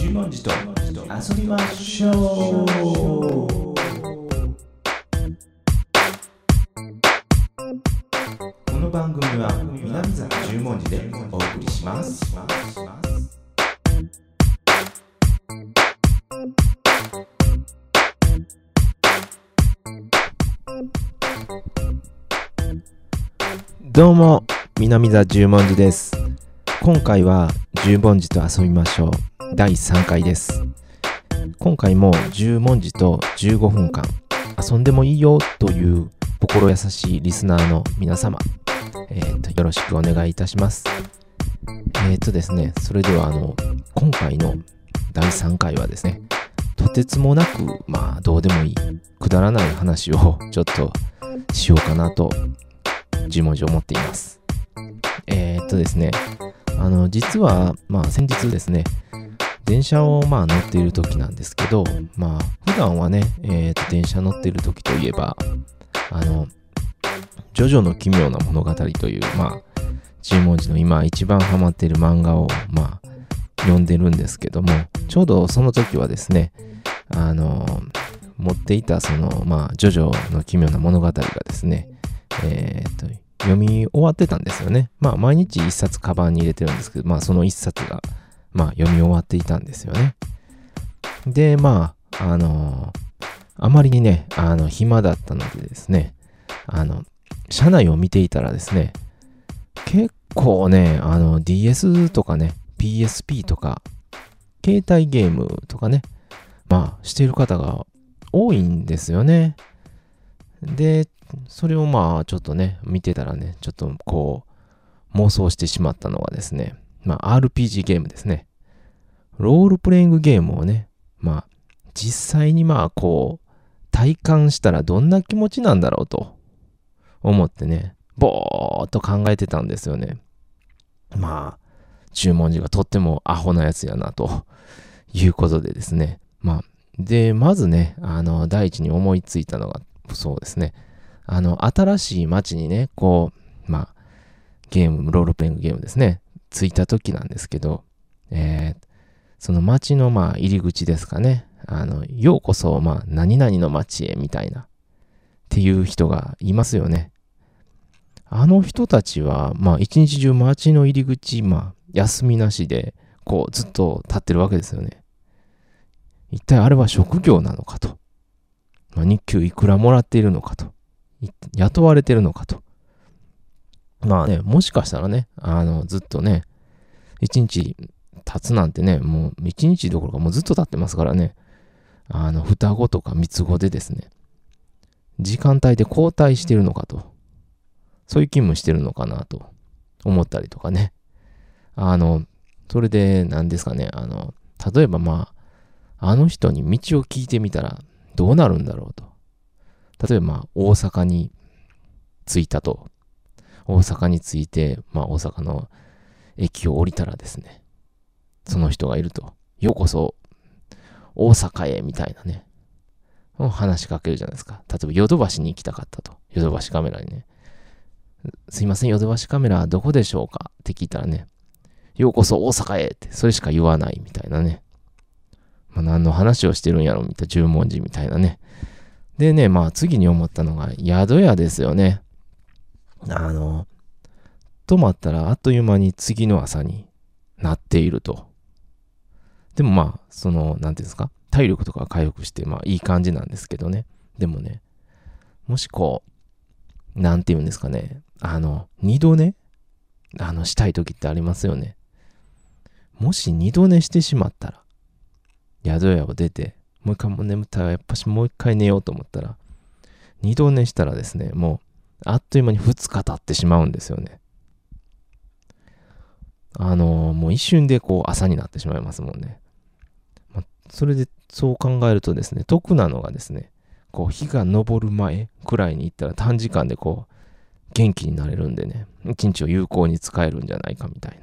十文字と遊びましょう。この番組は南沢十文字でお送りします。どうも、南座十文字です。今回は十文字と遊びましょう第3回です。今回も十文字と15分間遊んでもいいよという心優しいリスナーの皆様、よろしくお願いいたします。ですね、それでは今回の第3回はですね、とてつもなくどうでもいいくだらない話をちょっとしようかなと十文字思っています。ですね、実は先日ですね、電車を乗っている時なんですけど、普段はね、電車乗っている時といえばジョジョの奇妙な物語という十文字の今一番ハマっている漫画を読んでるんですけども、ちょうどその時はですね、持っていたそのジョジョの奇妙な物語がですね、読み終わってたんですよね。毎日一冊カバンに入れてるんですけど、その一冊が読み終わっていたんですよね。で、あまりにね、暇だったのでですね、車内を見ていたらですね、結構ね、DS とかね、PSP とか、携帯ゲームとかね、している方が多いんですよね。で、それをちょっとね、見てたらね、ちょっと妄想してしまったのがですね、RPG ゲームですね。ロールプレイングゲームをね、実際に体感したらどんな気持ちなんだろうと思ってね、ぼーっと考えてたんですよね。十文字がとってもアホなやつやなということでですね。まずね、第一に思いついたのが、そうですね、新しい街にね、ゲーム、ロールプレイングゲームですね、着いた時なんですけど、その街の入り口ですかね、ようこそ何々の街へみたいなっていう人がいますよね。あの人たちは一日中街の入り口休みなしでずっと立ってるわけですよね。一体あれは職業なのかと、日給いくらもらっているのかと、雇われてるのかと、もしかしたらね、ずっとね、一日経つなんてね、もう一日どころかもうずっと経ってますからね、双子とか三つ子でですね、時間帯で交代してるのかと、そういう勤務してるのかなと思ったりとかね、それで何ですかね、例えばあの人に道を聞いてみたらどうなるんだろうと。例えば大阪に着いたと。大阪に着いて、大阪の駅を降りたらですね、その人がいると。ようこそ大阪へみたいなね、話しかけるじゃないですか。例えばヨドバシに行きたかったと。ヨドバシカメラにね。すいません、ヨドバシカメラどこでしょうかって聞いたらね、ようこそ大阪へって、それしか言わないみたいなね。何の話をしてるんやろみたいな、十文字みたいなね。でね、次に思ったのが宿屋ですよね。泊まったらあっという間に次の朝になっていると。でもなんていうんですか、体力とか回復していい感じなんですけどね。でもね、もしなんていうんですかね、二度寝したい時ってありますよね。もし二度寝してしまったら、宿屋を出て、もう一回も眠ったらやっぱしもう一回寝ようと思ったら、二度寝したらですね、もうあっという間に2日経ってしまうんですよね。もう一瞬で朝になってしまいますもんね。それでそう考えるとですね、得なのがですね、日が昇る前くらいに行ったら短時間で元気になれるんでね、一日を有効に使えるんじゃないかみたい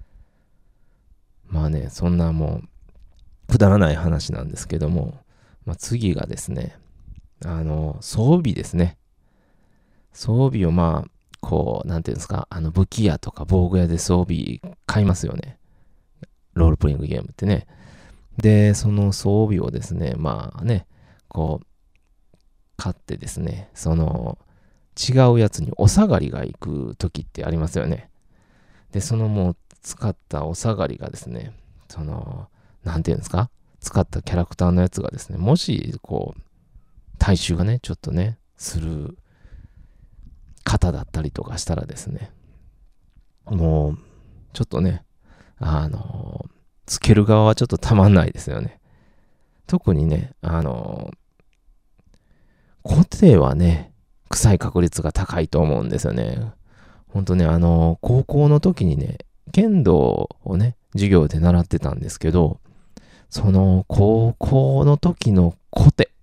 な。そんなもうくだらない話なんですけども、次がですね、装備ですね。装備をなんていうんですか、武器屋とか防具屋で装備買いますよね。ロールプレイングゲームってね。 で、その装備をですね、まあね、こう、買ってですね、違うやつにお下がりが行く時ってありますよね。で、そのもう使ったお下がりがですね、なんていうんですか、使ったキャラクターのやつがですね、もし、体臭がね、ちょっとね、する方だったりとかしたらですね、もう、ちょっとね、つける側はちょっとたまんないですよね。特にね、固定はね、臭い確率が高いと思うんですよね。ほんとね、高校の時にね、剣道をね、授業で習ってたんですけど、その高校の時のコテ。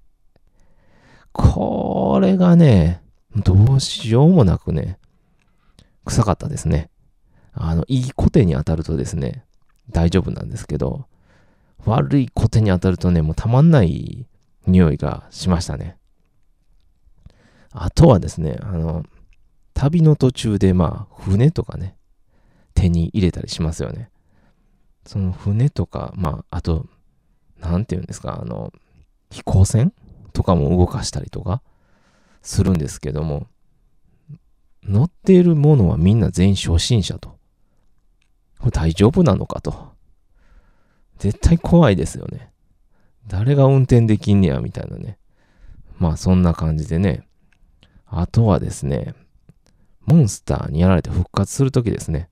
これがね、どうしようもなくね、臭かったですね。いいコテに当たるとですね、大丈夫なんですけど、悪いコテに当たるとね、もうたまんない匂いがしましたね。あとはですね、旅の途中で船とかね、手に入れたりしますよね。その船とか、あと、なんていうんですか、飛行船とかも動かしたりとかするんですけども、乗っているものはみんな全員初心者と。これ大丈夫なのかと。絶対怖いですよね。誰が運転できんねや、みたいなね。そんな感じでね。あとはですね、モンスターにやられて復活するときですね。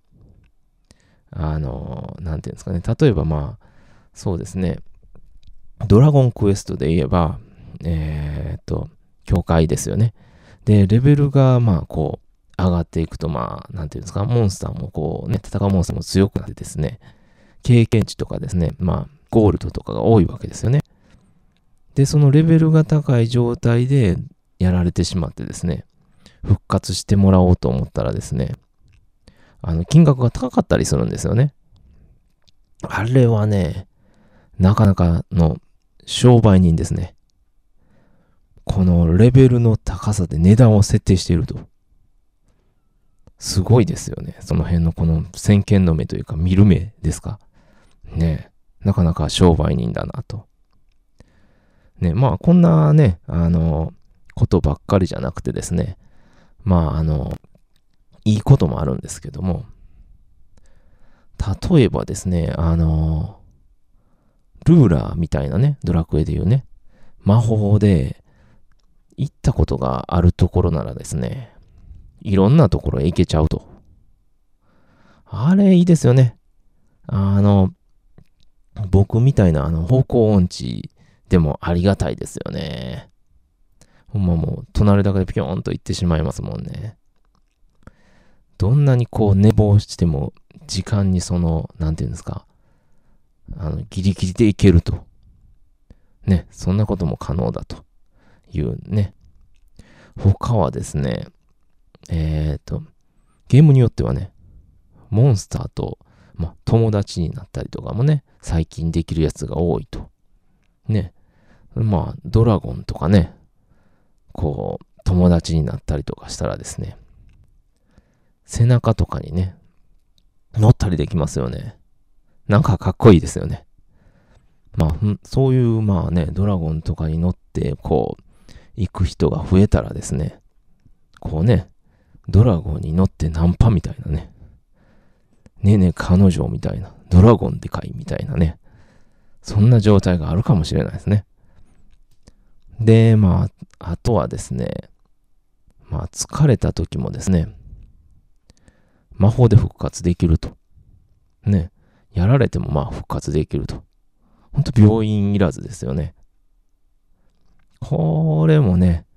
なんていうんですかね。例えばそうですね。ドラゴンクエストで言えば、教会ですよね。で、レベルが上がっていくと、なんていうんですか、モンスターも戦うモンスターも強くなってですね、経験値とかですね、ゴールドとかが多いわけですよね。で、そのレベルが高い状態でやられてしまってですね、復活してもらおうと思ったらですね、金額が高かったりするんですよね。あれはね、なかなかの商売人ですね。このレベルの高さで値段を設定していると。すごいですよね。その辺のこの先見の目というか見る目ですか。ねなかなか商売人だなと。ね、こんなね、ことばっかりじゃなくてですね、いいこともあるんですけども、例えばですね、ルーラーみたいなね、ドラクエでいうね、魔法で行ったことがあるところならですね、いろんなところへ行けちゃうと。あれいいですよね。僕みたいな方向音痴でもありがたいですよね。ほんまもう隣だけでピョーンと行ってしまいますもんね。どんなに寝坊しても時間になんていうんですか、ギリギリで行けると。ね、そんなことも可能だというね。他はですね、ゲームによってはね、モンスターと、友達になったりとかもね、最近できるやつが多いと。ね。ドラゴンとかね、友達になったりとかしたらですね、背中とかにね、乗ったりできますよね。なんかかっこいいですよね。そういうドラゴンとかに乗って行く人が増えたらですね、ドラゴンに乗ってナンパみたいなね、ねえねえ彼女みたいな、ドラゴンでかいみたいなね、そんな状態があるかもしれないですね。で、あとはですね、疲れた時もですね、魔法で復活できると。ね、やられても復活できると。ほんと病院いらずですよね。これもね、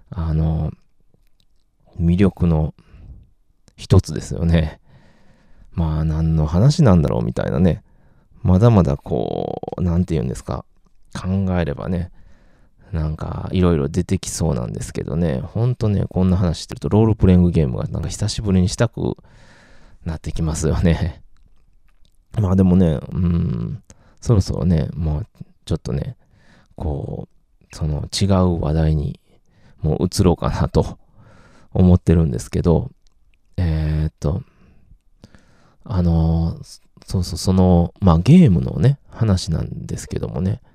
魅力の一つですよね。何の話なんだろうみたいなね。まだまだなんて言うんですか。考えればね、なんかいろいろ出てきそうなんですけどね。ほんとね、こんな話してるとロールプレイングゲームがなんか久しぶりにしたくなってきますよね。でもね、そろそろね、もうちょっとね、違う話題にもう移ろうかなと思ってるんですけど、そうそう、ゲームのね、 話なんですけどもね、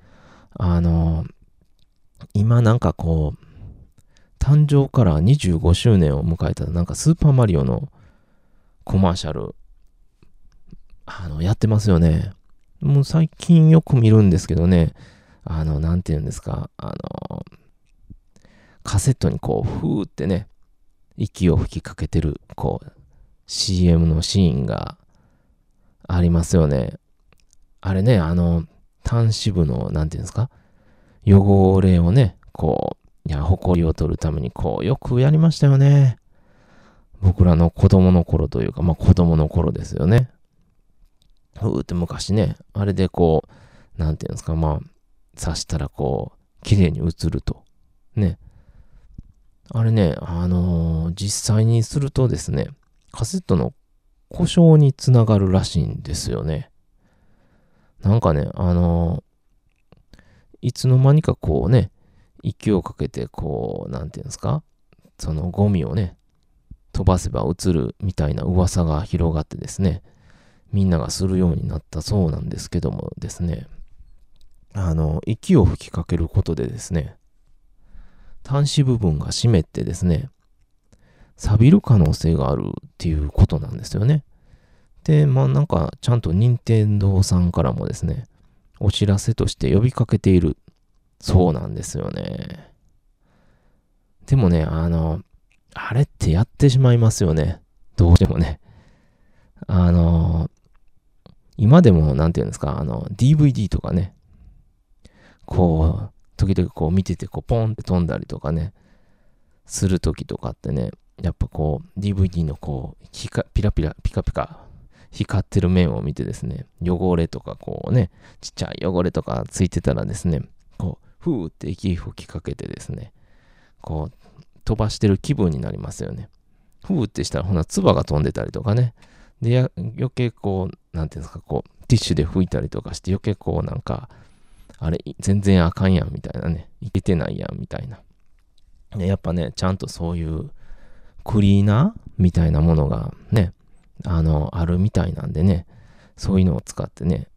今なんかこう、誕生から25周年を迎えたなんかスーパーマリオのコマーシャル、やってますよね。もう最近よく見るんですけどね、なんて言うんですか、カセットにこう、ふーってね、息を吹きかけてる、こう、CM のシーンがありますよね。あれね、端子部の、なんていうんですか、汚れをね、こう、埃を取るために、こう、よくやりましたよね。僕らの子供の頃というか、子供の頃ですよね。ふーって昔ね、あれでこう、なんていうんですか、刺したらこう、綺麗に映ると。ね。あれね、実際にするとですね、カセットの故障につながるらしいんですよね。なんかね、いつの間にかこうね、息をかけてこう、なんていうんですか、そのゴミをね、飛ばせば映るみたいな噂が広がってですね、みんながするようになったそうなんですけどもですね、息を吹きかけることでですね、端子部分が湿ってですね、錆びる可能性があるっていうことなんですよね。で、なんかちゃんと任天堂さんからもですね、お知らせとして呼びかけているそうなんですよね。でもね、あれってやってしまいますよね。どうしてもね。今でもなんていうんですか、DVD とかね、こう、時々こう見てて、こう、ポンって飛んだりとかね、するときとかってね、やっぱこう、DVD のこう、ピラピラ、ピカピカ、光ってる面を見てですね、汚れとかこうね、ちっちゃい汚れとかついてたらですね、こう、ふーって息吹きかけてですね、こう、飛ばしてる気分になりますよね。ふーってしたら、ほな、唾が飛んでたりとかね。で、余計こう、なんていうんですか、こう、ティッシュで拭いたりとかして、余計こう、なんか、あれ、全然あかんやんみたいなね。いけてないやんみたいな。でやっぱね、ちゃんとそういうクリーナーみたいなものがね、あるみたいなんでね、そういうのを使ってね、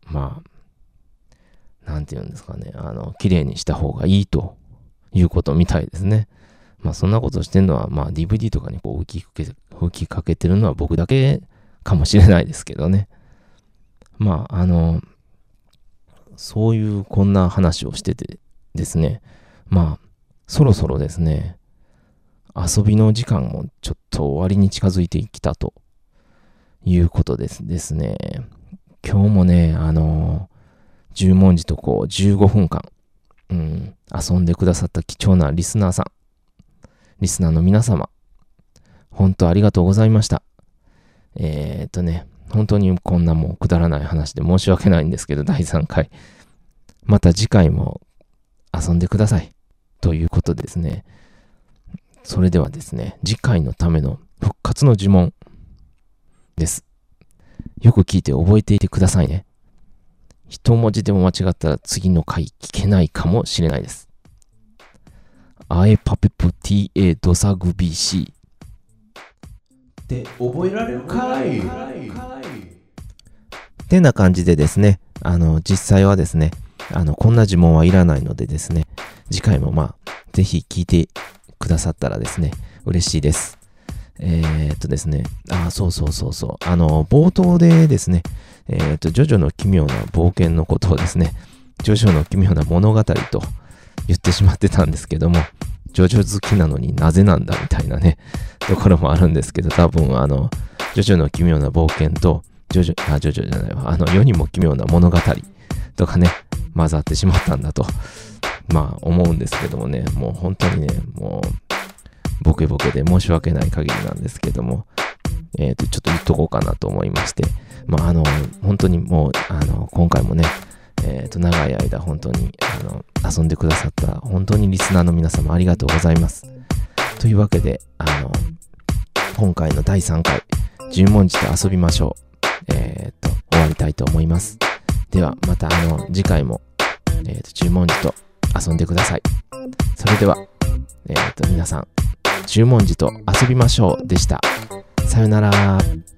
なんていうんですかね、綺麗にした方がいいということみたいですね。そんなことしてるのは、DVD とかにこう吹きかけてるのは僕だけかもしれないですけどね。そういうこんな話をしててですね、そろそろですね、遊びの時間もちょっと終わりに近づいてきたということですね。今日もね、十文字とこう15分間、遊んでくださった貴重なリスナーの皆様、本当ありがとうございました。本当にこんなもうくだらない話で申し訳ないんですけど、第3回。また次回も遊んでください。ということでですね。それではですね、次回のための復活の呪文です。よく聞いて覚えていてくださいね。一文字でも間違ったら次の回聞けないかもしれないです。アエパペプ TA ドサグ BC って覚えられるかいってな感じでですね、実際はですね、こんな呪文はいらないのでですね、次回もぜひ聞いてくださったらですね、嬉しいです。ですね、そう。冒頭でですね、ジョジョの奇妙な冒険のことをですね、ジョジョの奇妙な物語と言ってしまってたんですけども、ジョジョ好きなのになぜなんだみたいなね、ところもあるんですけど、多分ジョジョの奇妙な冒険と、ジョジョじゃないわ、世にも奇妙な物語とかね、混ざってしまったんだと、思うんですけどもね、もう本当にね、もう、ボケボケで申し訳ない限りなんですけども、ちょっと言っとこうかなと思いまして、本当にもう、今回もね、長い間本当に、遊んでくださった本当にリスナーの皆様ありがとうございます。というわけで、今回の第3回、十文字と遊びましょう。終わりたいと思います。では、また次回も、十文字と遊んでください。それでは、皆さん、十文字と遊びましょうでした。さよなら。